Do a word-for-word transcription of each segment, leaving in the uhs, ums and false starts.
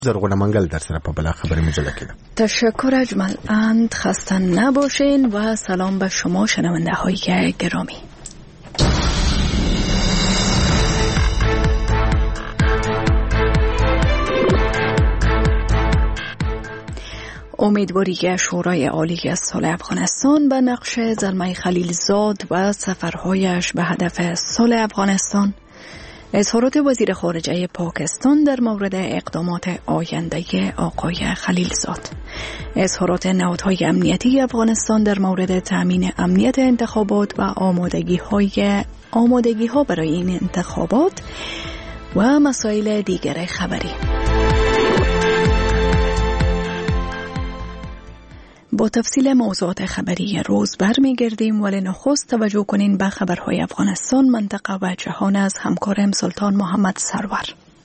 زرغونه منگل در سر په بلا خبر مجله کې. تشکر اجمل. اند خسته نباشین و سلام به شما شنونده های گرامی. امیدواری شورای عالی صلح افغانستان به نقش زلمه خلیلزاد و سفرهایش به هدف صلح افغانستان، اظهارات وزیر خارجه پاکستان در مورد اقدامات آینده آقای خلیلزاد، اظهارات نهادهای امنیتی افغانستان در مورد تأمین امنیت انتخابات و آمادگی های آمادگی ها برای این انتخابات و مسائل دیگر خبری. با تفصیل موضوعات خبری روز برمیگردیم، ولی نخست توجه کنین به خبرهای افغانستان، منطقه و جهان از همکارم سلطان محمد سرور.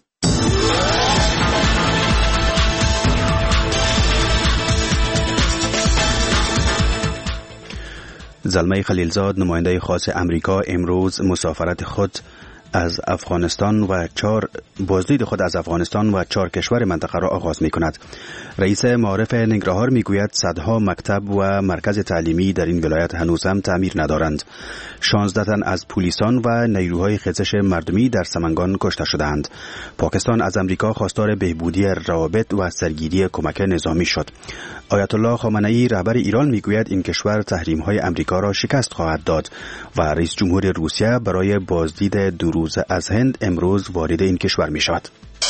زلمه خلیلزاد نماینده خاص امریکا امروز مسافرت خود از افغانستان و چهار بازدید خود از افغانستان و چهار کشور منطقه را آغاز می کند. رئیس معارف ننگرهار می گوید صدها مکتب و مرکز تعلیمی در این ولایت هنوز هم تعمیر ندارند. شانزده تن از پلیسان و نیروهای خیزش مردمی در سمنگان کشته شدند. پاکستان از امریکا خواستار بهبودی روابط و سرگیری کمک نظامی شد. آیت الله خامنه‌ای رهبر ایران می گوید این کشور تحریم‌های امریکا را شکست خواهد داد و رئیس جمهور روسیه برای بازدید دو روزه از هند امروز وارد این کشور می شود.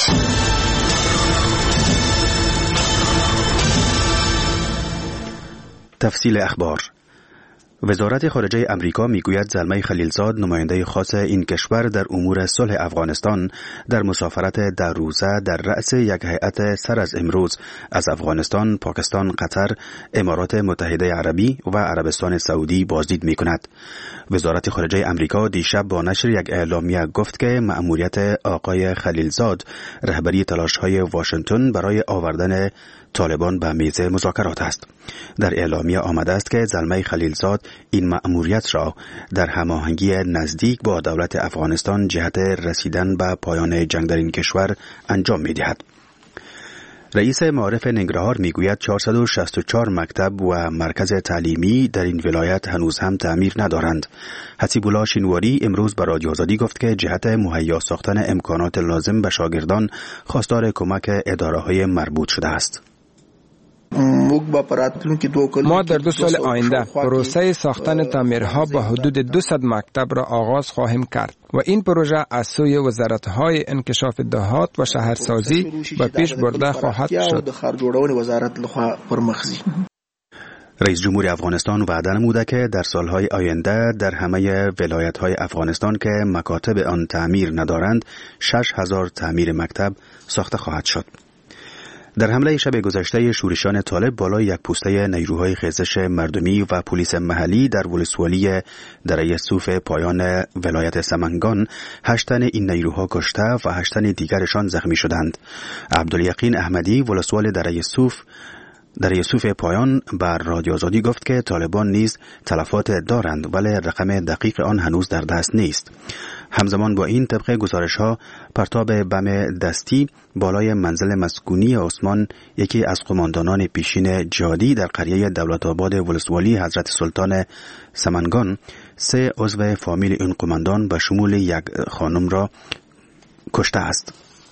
تفصیل اخبار. وزارت خارجه امریکا میگوید زلمه خلیلزاد نماینده خاص این کشور در امور صلح افغانستان در مسافرت در روزه در رأس یک هیئت سر از امروز از افغانستان، پاکستان، قطر، امارات متحده عربی و عربستان سعودی بازدید می کند. وزارت خارجه امریکا دیشب با نشر یک اعلامیه گفت که مأموریت آقای خلیلزاد رهبری تلاش‌های واشنگتن برای آوردن طالبان به میز مذاکرات است. در اعلامیه آمده است که زلمه خلیلزاد این مأموریت را در هماهنگی نزدیک با دولت افغانستان جهت رسیدن به پایان جنگ در این کشور انجام می‌دهد. رئیس معارف ننگرهار میگوید چهارصد و شصت و چهار مکتب و مرکز تعلیمی در این ولایت هنوز هم تعمیر ندارند. حسیب الله شینواری امروز به رادیو آزادی گفت که جهت مهیا ساختن امکانات لازم به شاگردان خواستار کمک اداره‌های مربوط شده است. ما در دو سال آینده پروسه ساختن تعمیرها با حدود دویست مکتب را آغاز خواهیم کرد و این پروژه از سوی وزارت‌های انکشاف دهات و شهرسازی به پیش برده خواهد شد. رئیس جمهور افغانستان وعده نموده که در سالهای آینده در همه ولایت‌های افغانستان که مکاتب آن تعمیر ندارند شش هزار تعمیر مکتب ساخته خواهد شد. در حمله شب گذشته شورشیان طالب بالای یک پوسته نیروهای خیزش مردمی و پلیس محلی در ولسوالی دره یوسف پایان ولایت سمنگان هشت تن این نیروها کشته و هشت تن دیگرشان زخمی شدند. عبدالیقین احمدی ولسوال دره یوسف در یوسف پایان بر رادیو آزادی گفت که طالبان نیز تلفات دارند ولی رقم دقیق آن هنوز در دست نیست. همزمان با این طبق گزارش‌ها پرتاب بم دستی بالای منزل مسکونی عثمان یکی از قماندانان پیشین جهادی در قریه دولت آباد ولسوالی حضرت سلطان سمنگان سه عضو فامیل این قماندان به شمول یک خانم را کشته است.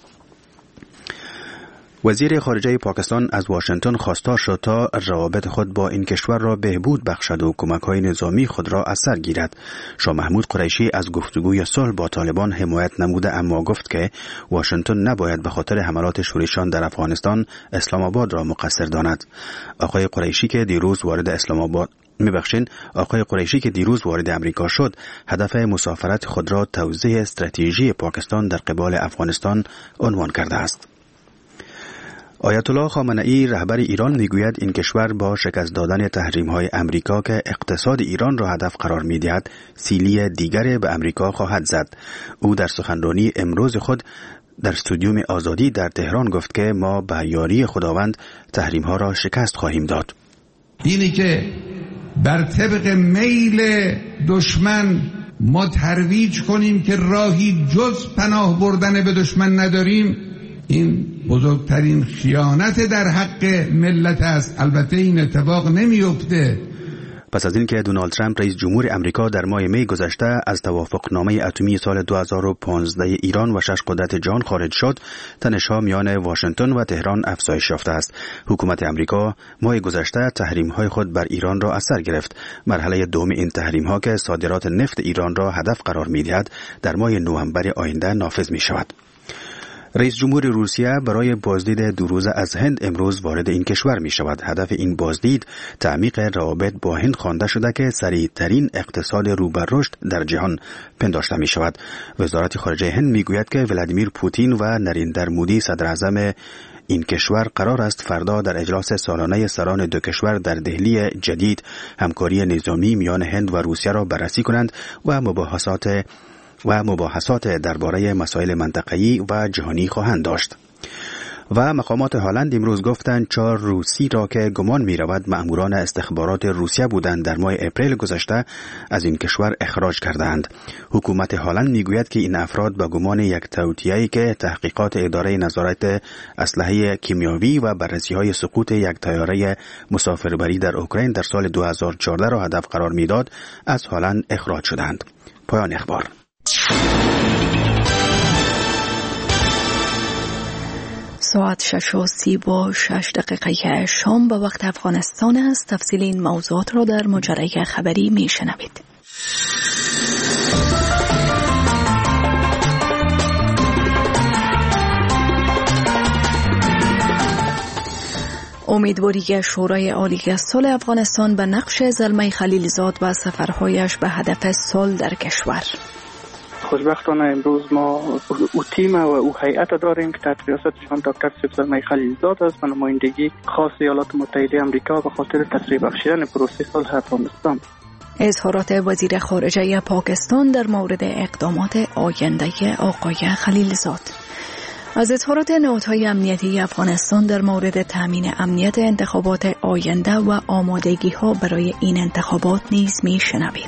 وزیر خارجه پاکستان از واشنگتن خواستار شد تا روابط خود با این کشور را بهبود بخشد و کمک‌های نظامی خود را از سر گیرد. شاه محمود قریشی از گفتگوی صلح با طالبان حمایت نموده، اما گفت که واشنگتن نباید به خاطر حملات شورشیان در افغانستان اسلام آباد را مقصر داند. آقای قریشی که دیروز وارد اسلام آباد میبخشین آقای قریشی که دیروز وارد امریکا شد هدف مسافرت خود را توضیح استراتژی پاکستان در قبال افغانستان عنوان کرده است. آیت الله خامنه‌ای رهبر ایران میگوید این کشور با شکست دادن تحریم‌های امریکا که اقتصاد ایران را هدف قرار می‌دهد سیلی دیگر به امریکا خواهد زد. او در سخنرانی امروز خود در استودیوم آزادی در تهران گفت که ما به یاری خداوند تحریم‌ها را شکست خواهیم داد. اینی که بر طبق میل دشمن ما ترویج کنیم که راهی جز پناه بردن به دشمن نداریم، این بزرگترین خیانت در حق ملت است. البته این اتفاق نمیفته. پس از اینکه دونالد ترامپ رئیس جمهور امریکا در ماه می گذشته از توافقنامه اتمی سال دو هزار و پانزده ایران و شش قدرت جهان خارج شد، تنش‌ها میان واشنگتن و تهران افزایش یافته است. حکومت امریکا ماه گذشته تحریم‌های خود بر ایران را از سر گرفت. مرحله دوم این تحریم‌ها که صادرات نفت ایران را هدف قرار می‌دهد، در ماه نوامبر آینده نافذ می‌شود. رئیس جمهور روسیه برای بازدید دو روزه از هند امروز وارد این کشور می شود. هدف این بازدید تعمیق روابط با هند خوانده شده که سریعترین اقتصاد رو به رشد در جهان پنداشته می شود. وزارت خارجه هند می گوید که ولادیمیر پوتین و نریندر مودی صدر اعظم این کشور قرار است فردا در اجلاس سالانه سران دو کشور در دهلی جدید همکاری نظامی میان هند و روسیه را بررسی کنند و مباحثات و مباحثات درباره مسائل منطقه‌ای و جهانی خواهند داشت. و مقامات هلند امروز گفتند چهار روسی را که گمان می‌رود مأموران استخبارات روسیه بودند در ماه اپریل گذشته از این کشور اخراج کردند. حکومت هلند میگوید که این افراد با گمان یک توطئه‌ای که تحقیقات اداره نظارت اسلحه کیمیاوی و بررسی‌های سقوط یک طیاره مسافربری در اوکراین در سال دو هزار و چهارده را هدف قرار میداد از هلند اخراج شدند. پایان اخبار. ساعت شش و سی و شش دقیقه شام به وقت افغانستان است. تفصیل این موضوعات را در مجره خبری می شنوید. امیدواری شورای عالی صلح افغانستان به نقش زلمه خلیلزاد و سفرهایش به هدف صلح در کشور. خوشبختانه امروز ما او تیم و او هیئت داریم که تحت ریاست جناب دکتر زلمه خلیلزاد است و نمایندگی خاص ایالات متحده آمریکا به خاطر تسریع بخشیدن پروسه صلح افغانستان. اظهارات وزیر خارجه پاکستان در مورد اقدامات آینده آقای خلیلزاد. از اظهارات نهادهای امنیتی افغانستان در مورد تامین امنیت انتخابات آینده و آمادگی ها برای این انتخابات نیز می شنوید.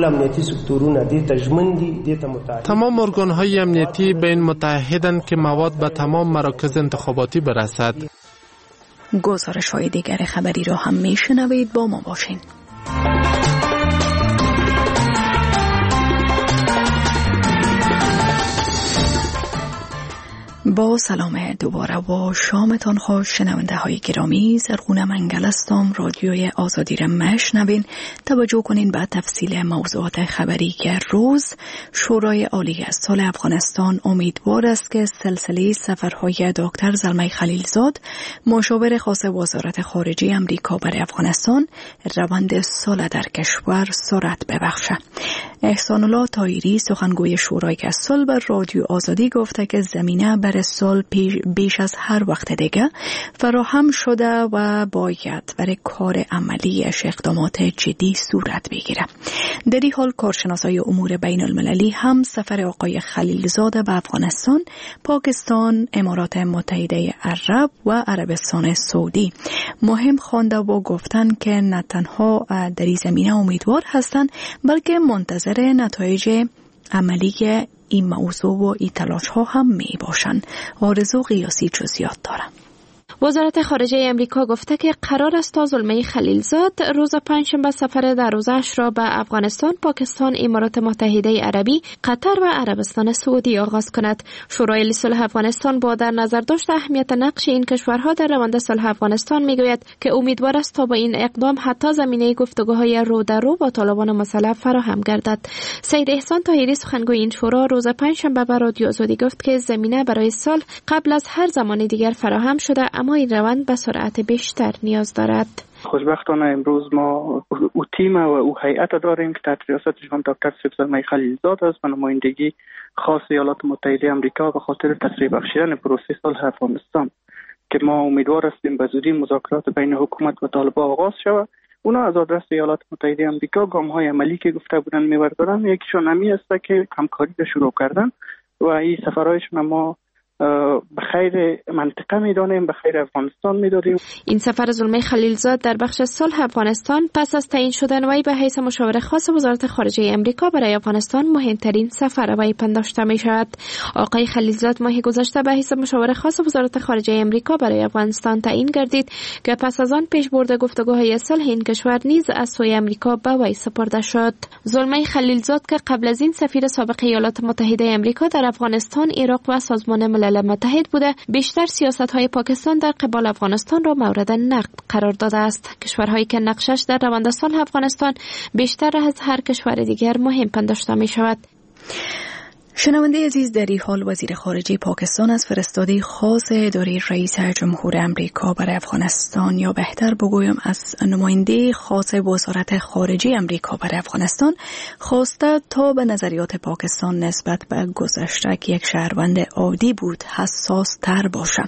تمام ارگان‌های امنیتی به این متعهدند که مواد به تمام مراکز انتخاباتی برسد. گزارش های دیگر خبری را هم می شنوید. با ما باشین. با سلام دوباره و شامتان خوش شنونده های گرامی. زرغونه منگل هستم. رادیوی آزادی را مشنوین. توجه کنین به تفصیل موضوعات خبری که روز. شورای عالی صلح افغانستان امیدوار است که سلسله سفرهای دکتر زلمه خلیلزاد مشاور خاص وزارت خارجه امریکا برای افغانستان روند صلح در کشور سرعت ببخشد. احسان الله طاهری سخنگوی شورای صلح بر رادیو آزادی گفته که زمینه برای صلح بیش از هر وقت دیگه فراهم شده و باید برای کار عملیش اقدامات جدی صورت بگیره. در این حال کارشناسای امور بین المللی هم سفر آقای خلیلزاد به افغانستان، پاکستان، امارات متحده عرب و عربستان سعودی مهم خوانده و گفتن که نه تنها در این زمینه امیدوار هستند بلکه منتظر نتایج عملی این موضوع و این تلاش ها هم می باشند. آرزو قیاسی جزئیات دارم. وزارت خارجه امریکا گفته که قرار است تا زلمه خلیلزاد روز پنجشنبه سفر در روزش را به افغانستان، پاکستان، امارات متحده عربی، قطر و عربستان سعودی آغاز کند. شورای صلح افغانستان با در نظر داشت اهمیت نقش این کشورها در روند صلح افغانستان میگوید که امیدوار است تا با این اقدام حتی زمینه گفتگوهای رو در رو با طالبان مسلح فراهم گردد. سید احسان طاهری سخنگوی این شورا روز پنجشنبه به رادیو آزادی گفت که زمینه برای صلح قبل از هر زمان دیگر فراهم شده، اما این روند به سرعت بیشتر نیاز دارد. خوشبختانه امروز ما او تیم و او هیئت داریم که تحت ریاست جناب دکتر زلمه خلیلزاد است و نمایندگی خاص ایالات متحده آمریکا به خاطر تسریع بخشیدن پروسه صلح افغانستان که ما امیدوار هستیم به زودی مذاکرات بین حکومت و طالبان آغاز شود. اونا از آدرس ایالات متحده آمریکا گام‌های عملی که گفته بودن می‌بردارن. یکیشون همی است که همکاری را شروع کردن و این سفرهایشون ما به خیر منطقه میدانیم، به خیر افغانستان میدادیم. این سفر زلمه خلیلزاد در بخش صلح افغانستان پس از تعیین شدن وی به حیث مشاور خاص وزارت خارجه امریکا برای افغانستان مهمترین سفر وی پنداشته می شود. آقای خلیلزاد ماه گذشته به حیث مشاور خاص وزارت خارجه امریکا برای افغانستان تعیین گردید که پس از آن پیش برد گفتگوهای صلح این کشور نیز از سوی امریکا به وی سپرده شد. زلمه خلیلزاد که قبل از این سفیر سابق ایالات متحده امریکا در افغانستان، عراق و سازمان ملل متحد بوده، بیشتر سیاست‌های پاکستان در قبال افغانستان را مورد نقد قرار داده است. کشورهایی که نقشش در روند صلح افغانستان بیشتر از هر کشور دیگر مهم پنداشته می شود. شنونده عزیز، در این حال وزیر خارجه پاکستان از فرستاده خاص اداره رئیس جمهور امریکا برای افغانستان، یا بهتر بگویم از نماینده خاص وزارت خارجه امریکا برای افغانستان، خواسته تا به نظریات پاکستان نسبت به گذشته که یک شهروند عادی بود حساس تر باشه.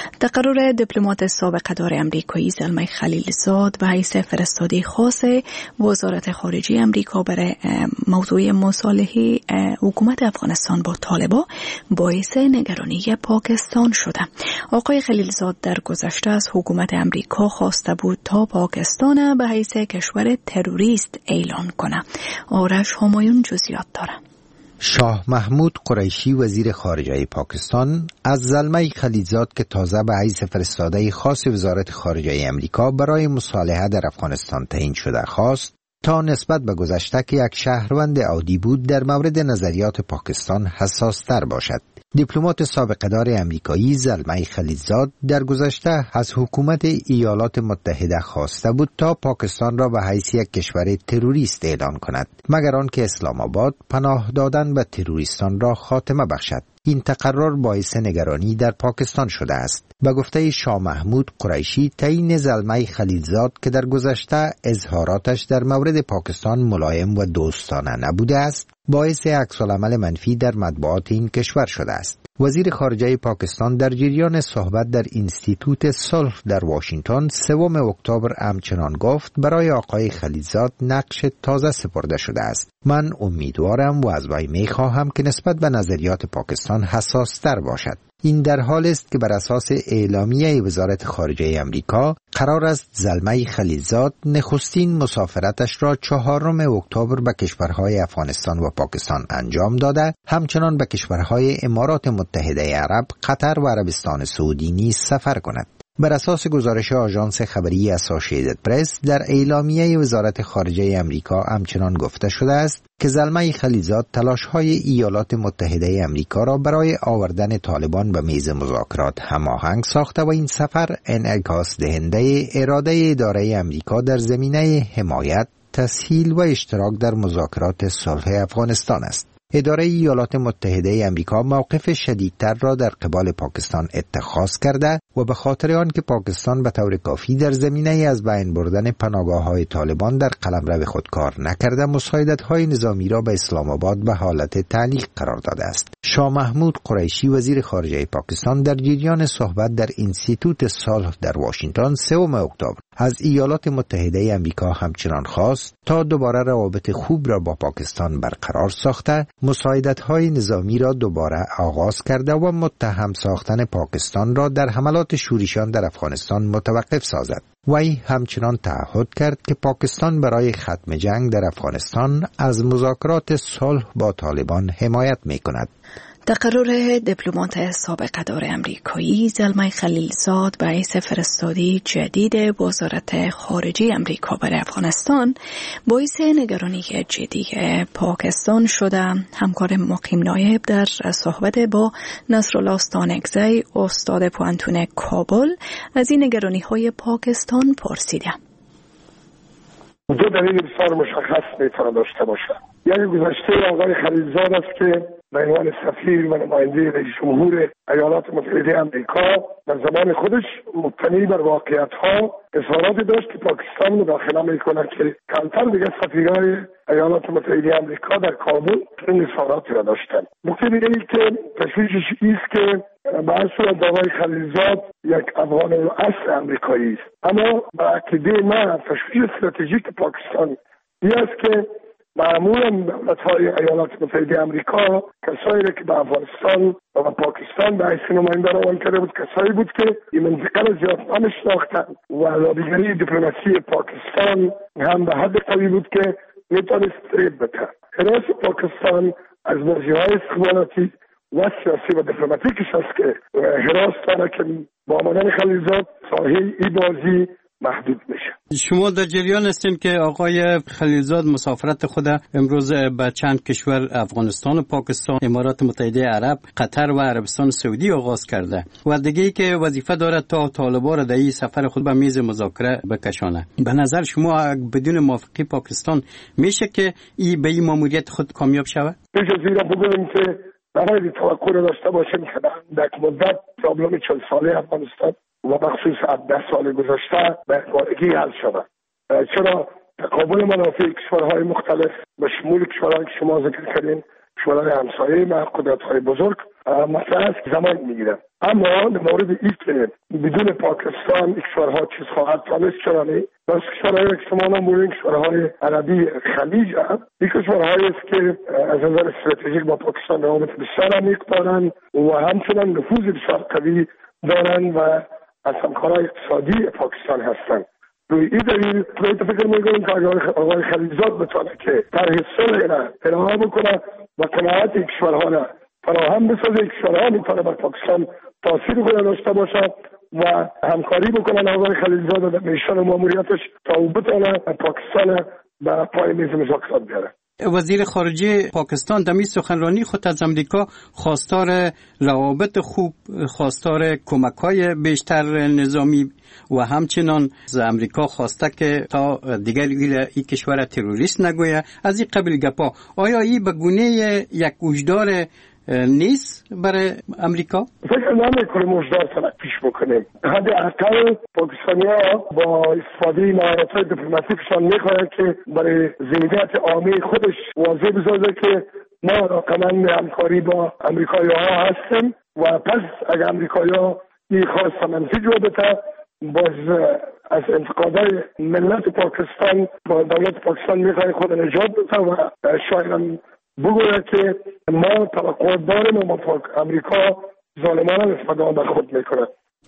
تقرر دیپلمات سابق اداره امریکایی زلمه خلیلزاد به حیث فرستاده خاص وزارت خارجه امریکا برای موضوع مصالحه حکومت افغانستان با طالبان باعث نگرانی پاکستان شده. آقای خلیلزاد در گذشته از حکومت امریکا خواسته بود تا پاکستان به حیث کشور تروریست اعلان کنه. آرش همایون جزئیات داره. شاه محمود قریشی وزیر خارجه پاکستان از زلمه خلیلزاد که تازه به حیث فرستاده خاص وزارت خارجه امریکا برای مصالحه در افغانستان تعیین شده خواست تا نسبت به گذشته که یک شهروند عادی بود در مورد نظریات پاکستان حساس تر باشد. دیپلمات سابق اداره امریکایی زلمه خلیلزاد در گذشته از حکومت ایالات متحده خواسته بود تا پاکستان را به حیث یک کشور تروریست اعلان کند، مگر آنکه اسلام آباد پناه دادن به تروریستان را خاتمه بخشد. این تقرر باعث نگرانی در پاکستان شده است. به گفته شاه محمود قریشی، تعیین زلمه خلیلزاد که در گذشته اظهاراتش در مورد پاکستان ملایم و دوستانه نبوده است، باعث عکس‌العمل منفی در مطبوعات این کشور شده است. وزیر خارجه پاکستان در جریان صحبت در اینستیتوت صلح در واشنگتن سوم اکتبر همچنان گفت برای آقای خلیلزاد نقش تازه سپرده شده است. من امیدوارم و از وی می‌خواهم که نسبت به نظریات پاکستان حساس‌تر باشد. این در حال است که بر اساس اعلامیه وزارت خارجه امریکا قرار است زلمه خلیلزاد نخستین مسافرتش را چهارم اکتبر به کشورهای افغانستان و پاکستان انجام داده، همچنان به کشورهای امارات متحده عرب، قطر و عربستان سعودی نیز سفر کند. بر اساس گزارش آژانس خبری اسوسییتد پرس در اعلامیه وزارت خارجه امریکا همچنان گفته شده است که زلمه خلیلزاد تلاش‌های ایالات متحده امریکا را برای آوردن طالبان به میز مذاکرات هماهنگ ساخته و این سفر انعکاس دهنده اراده اداره امریکا در زمینه حمایت، تسهیل و اشتراک در مذاکرات صلح افغانستان است. اداره ایالات متحده امریکا موقف شدیدتر را در قبال پاکستان اتخاذ کرده و به خاطر آن که پاکستان به طور کافی در زمینه از بین بردن پناهگاه‌های طالبان در قلمرو خود کار نکرده، مساعدت‌های نظامی را به اسلام آباد به حالت تعلیق قرار داده است. شاه محمود قریشی وزیر خارجه پاکستان در جریان صحبت در اینستیتوت صلح در واشنگتن سوم اکتبر از ایالات متحده امریکا همچنان خواست تا دوباره روابط خوب را با پاکستان برقرار ساخته، مساعدت‌های نظامی را دوباره آغاز کرده و متهم ساختن پاکستان را در حملات شورشیان در افغانستان متوقف سازد. وی همچنان تعهد کرد که پاکستان برای ختم جنگ در افغانستان از مذاکرات صلح با طالبان حمایت می‌کند. تقرر دیپلمات سابق اداره امریکایی زلمه خلیلزاد به حیث فرستاده جدید وزارت خارجه امریکا برای افغانستان باعث نگرانی جدی پاکستان شده. همکار مقیم نایب در صحبت با نصرالله استانکزی استاد پوانتون کابل از این نگرانی های پاکستان پرسیده. دو دلیل بسیار مشخص میتونه داشته باشه. یکی گذشته آقای خلیلزاد است که به عنوان سفیر و نماینده رئیس جمهور ایالات متحده آمریکا در زمان خودش مبتنی بر واقعیت‌ها اظهاراتی داشت که پاکستان مداخله میکنه که کمتر دیگه سفیرای ایالات متحده آمریکا در کابل این اظهاراتی را داشتن. نکته دیگه ای که تشویشش ایست که به هر صورت آقای خلیلزاد یک افغان اصل امریکایی است، اما به عقیده من تشویش استراتژیک پاکستان این است که معمولا دولت‌های ایالات متحده آمریکا کسایی که به افغانستان و پاکستان به حیث نماینده روان کرده بود کسایی بود که این منطقه را زیاد نمی‌شناختند و لابیگری دیپلماسی پاکستان هم به حد قوی بود که میتونست فریب بده. حراس پاکستان از بازی‌های استخباراتی و سیاسی و دیپلماتیکش است که حراس داره که با آمدن خلیلزاد ساحه ای بازی محدود میشه. شما در جریان هستین که آقای خلیلزاد مسافرت خود امروز به چند کشور افغانستان و پاکستان، امارات متحده عرب، قطر و عربستان سعودی آغاز کرده و دیگه که وظیفه داره تا طالبان را در این سفر خود به میز مذاکره بکشانه. به نظر شما بدون موافقت پاکستان میشه که این به این ماموریت خود کامیاب شود؟ میشه زیرا بگویم که نباید توقع داشته باشیم که در مدت پرابلم چهل ساله افغانستان و بخصوص ده سال گذشته به اقوارگی حل شود. چرا تقابل منافع کشورهای مختلف به شمول کشورهایی که شما ذکر کردین، کشورهای همسایه ما قدرت‌های بزرگ مسئله است زمان میگیره. اما در مورد این که بدون پاکستان کشورها چیز خواهد تانست چرا نه؟ بس کشورهایی که شما نمونید کشورهای عربی خلیج هم این کشورهایی است که از نظر استراتژیک با پاکستان روابط بسیار عمیق دارند و همچنان نفوذ بسیار قوی دارند و از همکارای اقتصادی پاکستان هستند. روی این دلیل باید فکر میکنیم که آقای خلیلزاد بتونه که طرح صلح را ارائه بکنه و قناعت کشورها را فراهم بسازه. کشورها میتونه بر پاکستان تاثیر خود داشته باشه و همکاری بکنن آقای خلیلزاد در میشن و ماموریتش تا او بتونه پاکستان به پای میز مذاکرات بیاره. وزیر خارجه پاکستان در سخنرانی خود از امریکا خواستار روابط خوب، خواستار کمک‌های بیشتر نظامی و همچنان از امریکا خواسته که تا دیگر این کشور تروریست نگویه. از این قبیل گپا آیا این به گونه یک وجدار نیست برای امریکا؟ فکر نمی‌کنم مجدار سلک پیش بکنیم. حداقل پاکستانی‌ها با استفاده مهارت‌های دیپلماتیکشان می‌خواهند که برای ذهنیت عامه خودش واضح بسازه که ما رقماً همکاری با امریکایی‌ها هستیم و پس اگر امریکایی‌ها این خواست منفی جو بده باز از انتقادهای ملت پاکستان با دولت پاکستان می‌خواهند خود نجات بده و شاید بگوید که ما توقع داریم و ما امریکا ظالمانه نسبت به خود میکنه.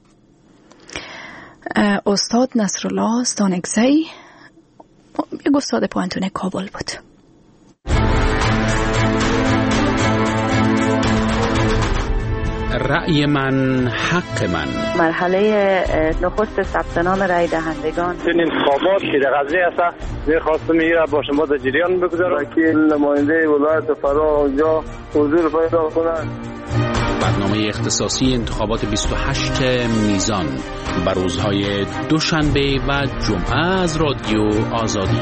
استاد نصرالله ستانکزی یک استاد پوانتون کابل بود. رأی من حق من. مرحله نخست ثبت نام رأی دهندگان. این انتخابات که در قضیه است می‌خواستم میره با شما در جریان بگذارم. وکیل نماینده ولایت فرا اونجا حضور پیدا کنند. برنامه اختصاصی انتخابات بیست و هشت میزان بر روزهای دوشنبه و جمعه از رادیو آزادی.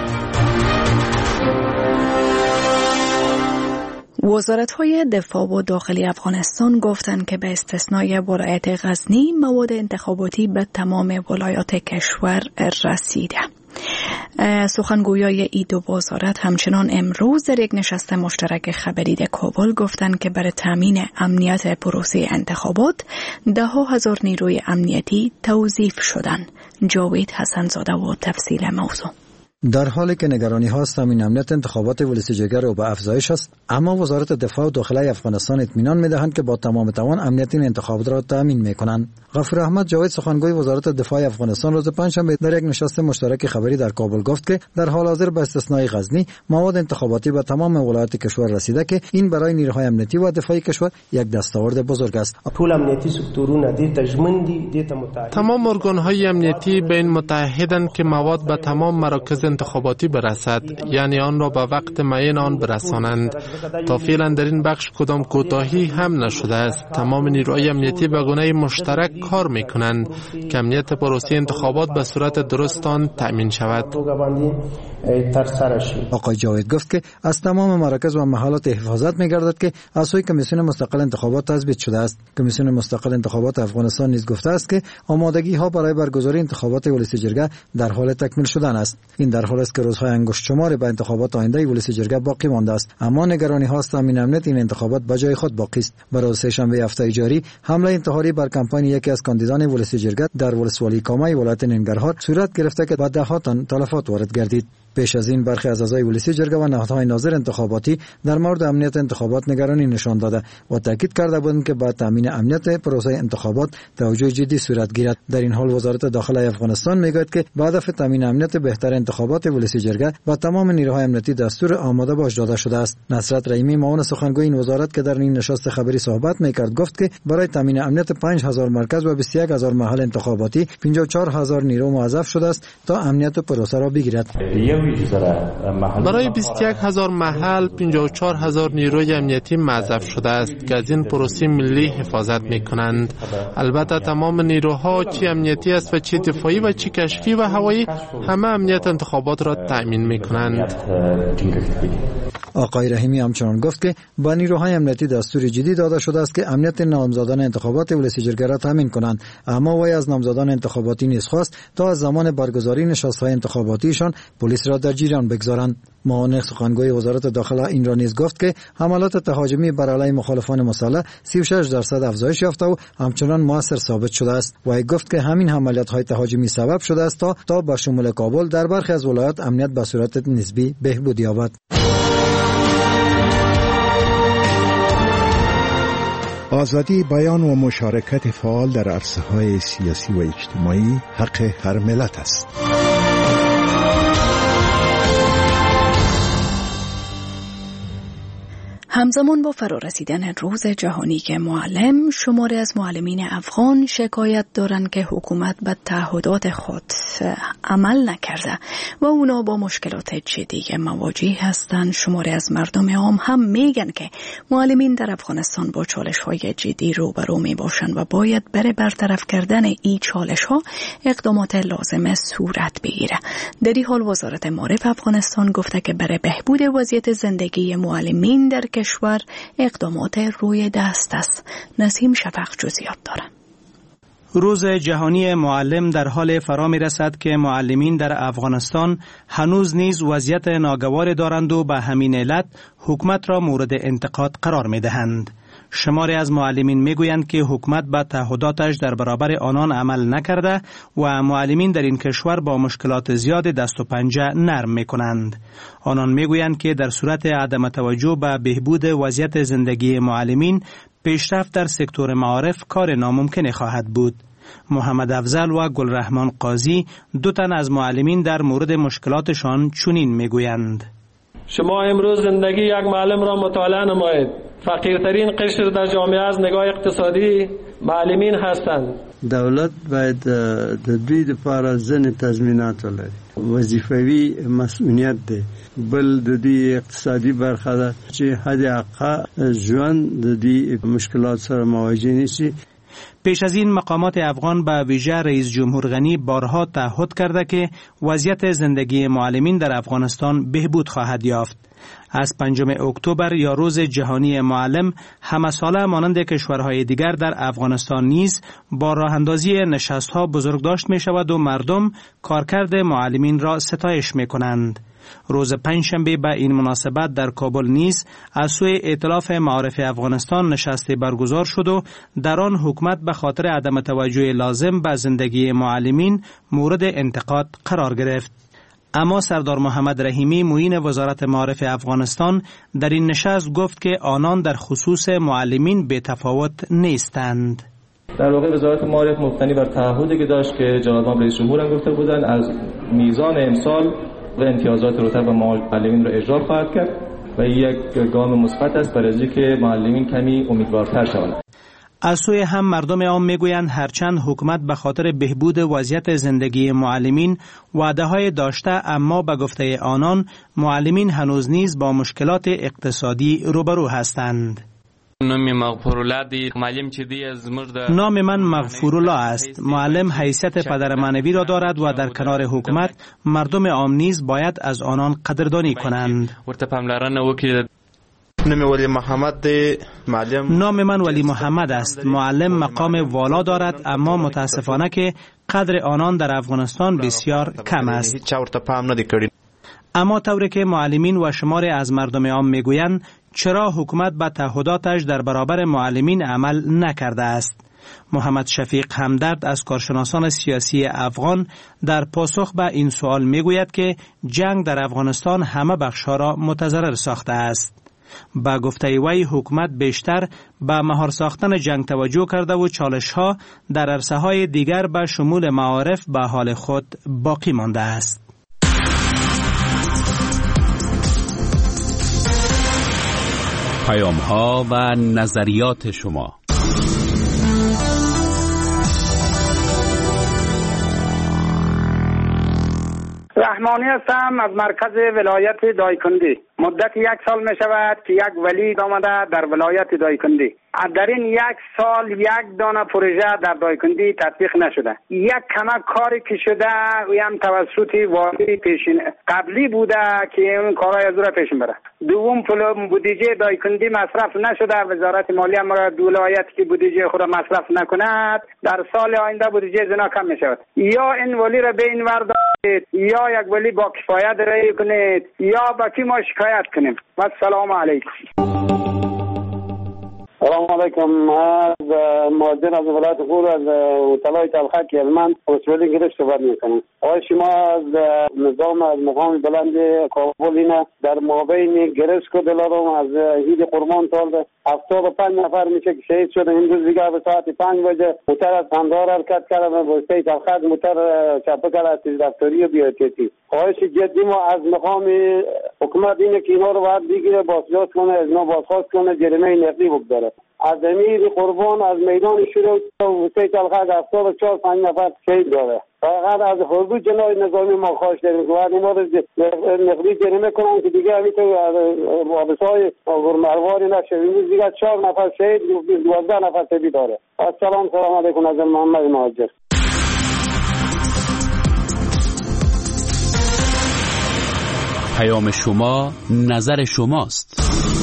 وزارت‌های دفاع و داخلی افغانستان گفتند که به استثنای ولایت غزنی مواد انتخاباتی به تمام ولایات کشور رسیده. سخنگویای این دو وزارت همچنان امروز در یک نشست مشترک خبری در کابل گفتند که برای تامین امنیت پروسه انتخابات ده ها هزار نیروی امنیتی توظیف شدند. جاوید حسن‌زاده و تفصیل موضوع. در حالی که نگرانی هاست تامین امنیت انتخابات ولسی جگر و به افزایش است، اما وزارت دفاع و داخلی افغانستان اطمینان می‌دهند که با تمام توان امنیت این انتخابات را تامین می‌کنند. غفور احمد جاوید سخنگوی وزارت دفاع افغانستان روز پنجشنبه در یک نشست مشترک خبری در کابل گفت که در حال حاضر به استثنای غزنی مواد انتخاباتی به تمام ولایات کشور رسیده که این برای نیروهای امنیتی و دفاعی کشور یک دستاورد بزرگ است. طول امنیتی سکتورونه دې تجمن دي دې متحد. تمام ارگان‌های امنیتی به این متحدند که مواد به تمام مراکز انتخاباتی برسد، یعنی آن را به وقت معین آن برسانند. تا فعلا در این بخش کدام کوتاهی هم نشده است. تمام نیروهای امنیتی به گونه مشترک کار میکنند که امنیت پروسه انتخابات به صورت درست آن تأمین شود. آقای جاوید گفت که از تمام مراکز و محلات حفاظت می‌گردد که از سوی کمیسیون مستقل انتخابات تثبیت شده است. کمیسیون مستقل انتخابات افغانستان نیز گفته است که آمادگی ها برای برگزاری انتخابات ولسی جرگه در حال تکمیل شدن است. این در در حالی است که روزهای انگشت شمار به انتخابات آینده ولسی جرگه باقی مانده است، اما نگرانی هاست تامین امنیت این انتخابات به جای خود باقی است. برای سه‌شنبه هفته جاری حمله انتحاری بر کمپاین یکی از کاندیدان ولسی جرگه در ولسوالی کامای ولایت ننگرهار صورت گرفته که به ده ها تن تلفات وارد گردید. پیش از این برخی از اعضای ولسی جرگه و نهادهای ناظر انتخاباتی در مورد امنیت انتخابات نگرانی نشان داده و تاکید کرده بودند که با تامین امنیت پروسه انتخابات توجه جدی صورت گیرد. در این حال وزارت داخله افغانستان میگوید که با هدف تامین امنیت بهتر انتخابات ولسی جرگه با تمام نیروهای امنیتی دستور آماده باش داده شده است. نصرت رحیمی معاون سخنگوی این وزارت که در این نشست خبری صحبت میکرد گفت که برای تامین امنیت پنج هزار مرکز و بیست و یک هزار محل انتخاباتی پنجاه و چهار هزار نیرو موظف شده است تا امنیت پروسه را بگیرد. برای بیست و یک هزار محل پنجاه و چهار هزار نیروی امنیتی موظف شده است که از این پروسه ملی حفاظت میکنند. البته تمام نیروها چی امنیتی است و چی دفاعی و چی کشفی و هوایی همه امنیت انتخابات را تأمین میکنند. آقای رحیمی همچنان گفت که با نیروهای امنیتی دستور جدی داده شده است که امنیت نامزدان انتخابات ولسی جرگه را تامین کنند، اما وی از نامزدان انتخاباتی نیز خواست تا از زمان برگزاری نشست‌های انتخاباتیشان پلیس را در جریان بگذارند. معاون سخنگوی وزارت داخله این را نیز گفت که حملات تهاجمی بر علیه مخالفان مسلح سی و شش درصد افزایش یافته و همچنان موثر ثابت شده است. وی گفت که همین حملات‌های تهاجمی سبب شده است تا تا به شمول کابل در برخی از ولایات امنیت به صورت نسبی بهبود یابد. آزادی بیان و مشارکت فعال در عرصه‌های سیاسی و اجتماعی حق هر ملت است. همزمان با فرارسیدن روز جهانی معلم، شماری از معلمین افغان شکایت دارند که حکومت به تعهدات خود عمل نکرده و اونا با مشکلات جدی مواجه هستند. شماری از مردم عام هم میگن که معلمین در افغانستان با چالش‌های جدی روبرو میباشند و باید برای برطرف کردن این چالش‌ها اقدامات لازم صورت بگیره. در این حال وزارت معارف افغانستان گفته که برای بهبود وضعیت زندگی معلمین در کشور اقدامات روی دست است. نسیم شفق جزئیات دارد. روز جهانی معلم در حال فرا می رسد که معلمین در افغانستان هنوز نیز وضعیت ناگوار دارند و به همین علت حکومت را مورد انتقاد قرار می دهند. شماری از معلمین می گویند که حکومت به تعهداتش در برابر آنان عمل نکرده و معلمین در این کشور با مشکلات زیاد دست و پنجه نرم می کنند. آنان می گویند که در صورت عدم توجه به بهبود وضعیت زندگی معلمین، پیشرفت در سکتور معارف کار ناممکن خواهد بود. محمد افضل و گلرحمان قاضی دو تن از معلمین در مورد مشکلاتشان چنین می گویند. شما امروز زندگی یک معلم را مطالعه نمایید. فقیرترین قشر در جامعه از نگاه اقتصادی معلمین هستند. دولت باید د دوی لپاره ځینې تضمینات ولري. وظیفوي مسئولیت دی. بل د دوی اقتصادي برخه ده چې حد اقل ژوند د دوی مشکلات سره مواجه نشي. پیش از این مقامات افغان به ویژه رئیس جمهور غنی بارها تعهد کرده که وضعیت زندگی معلمین در افغانستان بهبود خواهد یافت. از پنجم اکتبر یا روز جهانی معلم همه ساله مانند کشورهای دیگر در افغانستان نیز با راه اندازی نشست‌ها بزرگداشت می شود و مردم کارکرد معلمین را ستایش می کنند. روز پنجشنبه به این مناسبت در کابل نیز از سوی ائتلاف معارف افغانستان نشستی برگزار شد و در آن حکومت به خاطر عدم توجه لازم به زندگی معلمین مورد انتقاد قرار گرفت. اما سردار محمد رحیمی معین وزارت معارف افغانستان در این نشست گفت که آنان در خصوص معلمین به تفاوت نیستند. در واقع وزارت معارف مبتنی بر تعهدی که داشت که جناب رئیس جمهور هم گفته بودند از میزان امسال و امتیازات رتب معلمین را اجرا خواهد کرد و یک گام مثبت است برای اینکه معلمین کمی امیدوارتر شوند. از سوی هم مردم عام میگویند هرچند حکومت به خاطر بهبود وضعیت زندگی معلمین وعده‌های داشته، اما به گفته آنان معلمین هنوز نیز با مشکلات اقتصادی روبرو هستند. نام من مغفورالله است. معلم حیثیت پدر معنوی را دارد و در کنار حکومت مردم عام نیز باید از آنان قدردانی کنند. نام ولی محمد معلم نام من ولی محمد است. معلم مقام والا دارد، اما متاسفانه که قدر آنان در افغانستان بسیار کم است. اما طوری که معلمین و شماری از مردم عام میگویند چرا حکومت به تعهداتش در برابر معلمین عمل نکرده است. محمد شفیق همدرد از کارشناسان سیاسی افغان در پاسخ به این سوال میگوید که جنگ در افغانستان همه بخش‌ها را متضرر ساخته است. با گفته وی حکومت بیشتر به مهار ساختن جنگ توجه کرده و چالش‌ها در عرصه‌های دیگر به شمول معارف به حال خود باقی مانده است. پیام‌ها و نظریات شما. رحمانی هستم از مرکز ولایت دایکندی. مدت یک سال می شود که یک ولی آمده در ولایت دایکندی. در این یک سال یک دانه پروژه در دایکندی تطبیق نشده. یک کمک کاری که شده و هم توسط والی پیشین قبلی بوده که اون کارهای از را پیش بره. دوم پول بودجه دایکندی مصرف نشده. وزارت مالیه ما دو ولایت که بودجه خود مصرف نکند در سال آینده بودجه زنا کم می شود. یا این ولی را به این ور دارید یا یک ولی با کفایت رای کنید یا با کی ما شکایت کنیم. و السلام علیکم. سلام علیکم. از مهاجر از ولایت خور از طلای تلخک هلمند مسئولی گرفت صحبت میکنم. آقای شما از نظام از مقام بلند کابل اینه در مابین گرسک و دلارم از عید قربان سال هفتاد و پنج نفر میشه که شهید شده. این روز دیگر به ساعت پنج بجه موتر از قندهار حرکت کرده و بسته تلخک موتر چپه کرده از تیز رفتاری و بیایتیتی. خواهش جدی ما از مقام حکومت اینه که اینا رو باید بگیره بازجاز کنه، از اینا بازخواست کنه، جریمه نقدی بگذاره. از امیر قربان از میدان شروع و بسته تلخک هفتاد و چهار پنج نفر شهید داره. فقط از حدود جنای نظامی ما خواهش داریم که باید اینا رو نقدی جریمه کنن که دیگه همینطور حادثه‌های مرماری نشه. این روز دیگه چهار نفر شهید دوازده نفر شهید داره. السلام سلام علیکم از محمد مهاجر. پیام شما نظر شماست.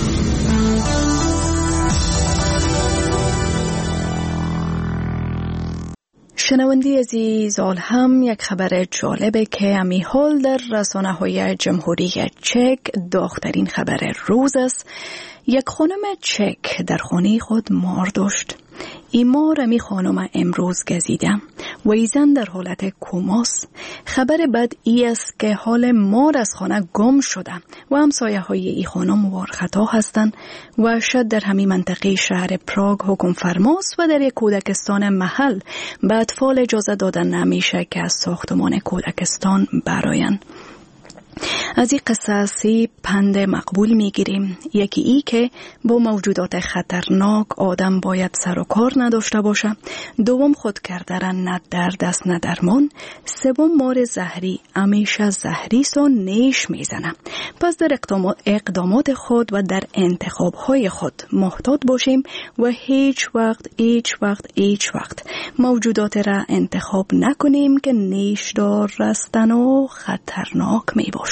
شنوندی عزیز، آل هم یک خبر جالبه که امی حال در رسانه های جمهوری چک داغ‌ترین خبر روز است. یک خانم چک در خانه خود مار داشت. این مار امی خانم امروز گزیده و ایزن در حالت کوماست. خبر بد ای است که حال مار از خانه گم شده و همسایه های ای خانم وارخطا هستند و شد در همین منطقه شهر پراگ حکم فرماست و در یک کودکستان محل به اطفال اجازه دادن نمیشه که از ساختمان کودکستان برآیند. از این قصصی پند مقبول میگیریم. یکی ای که با موجودات خطرناک آدم باید سر و کار نداشته باشه. دوم خود کردن نه در دست نه درمان. سوم مار زهری همیشه زهری سو نیش میزنه. پس در اقدامات خود و در انتخابهای خود محتاط باشیم و هیچ وقت هیچ وقت هیچ وقت موجودات را انتخاب نکنیم که نیشدار هستند و خطرناک می باشند.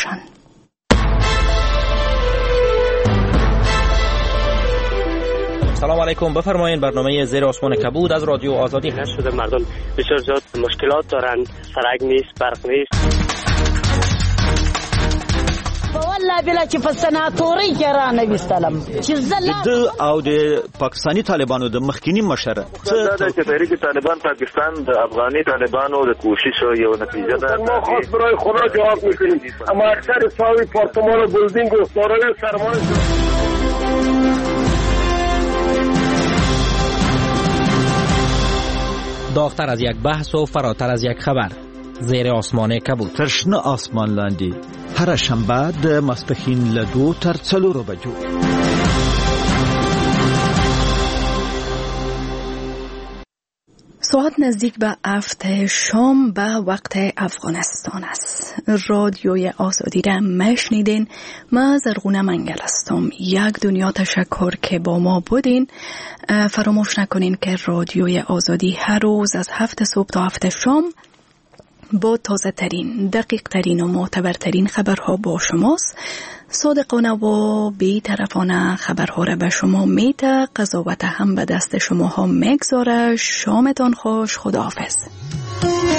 سلام علیکم. بفرمایید. برنامه زیر آسمان کبود از رادیو آزادی نشده. مردم بسیار زیاد مشکلات دارن. سرک نیست، برق نیست. والله بلا چې په سناتوري کې را نه وستلم چې زله د او د پاکستانی طالبانو د مخکینی مشر دا چې تحریک طالبان پاکستان د افغاني طالبانو د کوشش یو نتیجه ده. ما خاص برای خدا جواب میکنیم. اما اکثر ساوی پارتمان و بلدینگ و دارای سرمایه داغتر از یک بحث و فراتر از یک خبر. زیر آسمان کبود. ترشنه آسمان لاندی. هر شنبه د ماسپښین له دو تر څلورو بجو. ساعت نزدیک به هفت شام به وقت افغانستان است. رادیوی آزادی را مشنیدین. من زرغونه منگل هستم. یک دنیا تشکر که با ما بودین. فراموش نکنین که رادیوی آزادی هر روز از هفت صبح تا هفت شام با تازه ترین، دقیق ترین و معتبر ترین خبرها با شماست. صادقانه و بی طرفانه خبرها را به شما میته. قضاوت هم به دست شما ها میگذاره. شامتان خوش. خداحافظ.